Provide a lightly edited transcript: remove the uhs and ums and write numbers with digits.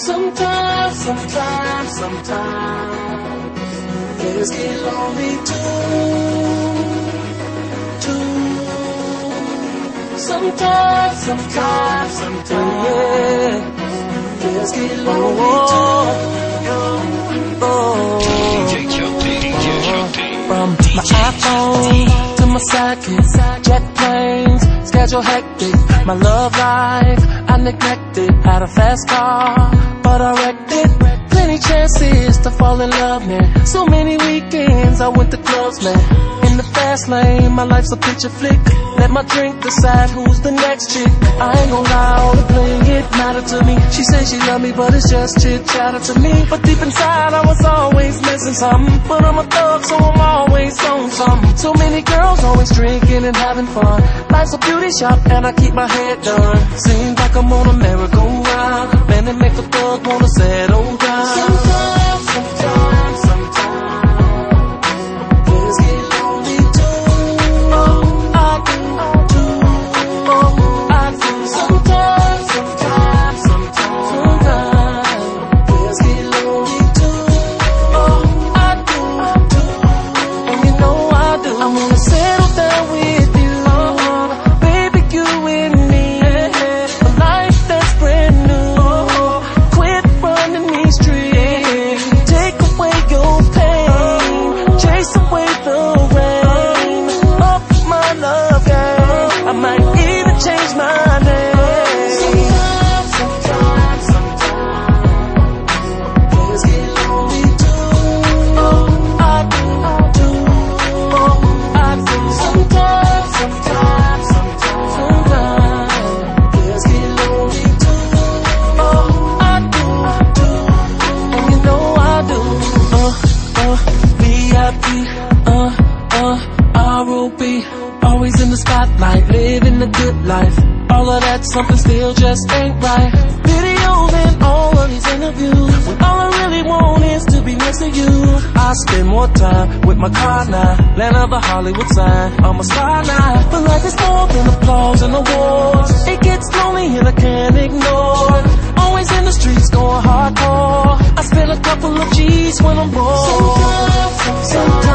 Sometimes Fears get lonely too. Sometimes yeah. Fears get lonely too. From my iPhone to my sidekick, jet planes, schedule hectic. My love life, I neglected. Had a fast car, but I wrecked it. Plenty chances to fall in love, man. So many weekends I went to clubs, man. In the fast lane, my life's a picture flick. Let my drink decide who's the next chick. I ain't gon' lie, all the playing it mattered to me. She said she loved me, but it's just chit-chatter to me. But deep inside, I was always missing something. But I'm a thug, so I'm always on something. So many girls always drinking and having fun. Life's a beauty shop, and I keep my head done. Seems like I'm on a merry-go-round. Man, it make a thug wanna settle down. Sometimes fears get lonely too. Oh, I do too. Oh, I do. Sometimes fears get lonely too. Oh, I do too. And you know I do. I wanna settle down with you, baby, you and me. A life that's brand new. Quit running these streets. Take away your pain. Chase away the rain. Up my love game. I might even change my name. Sometimes fears get lonely too. Oh, I do too. Oh, I do. Sometimes fears get lonely too. Oh, I do too. And you know I do. VIP, ROB. Always in the spotlight, living the good life. All of that something still just ain't right. Videos and all of these interviews, when all I really want is to be next to you. I spend more time with my car now. Land of a Hollywood sign, I'm a star now. But life is more than applause and awards. It gets lonely and I can't ignore. Always in the streets going hardcore. I spend a couple of G's when I'm bored. Sometimes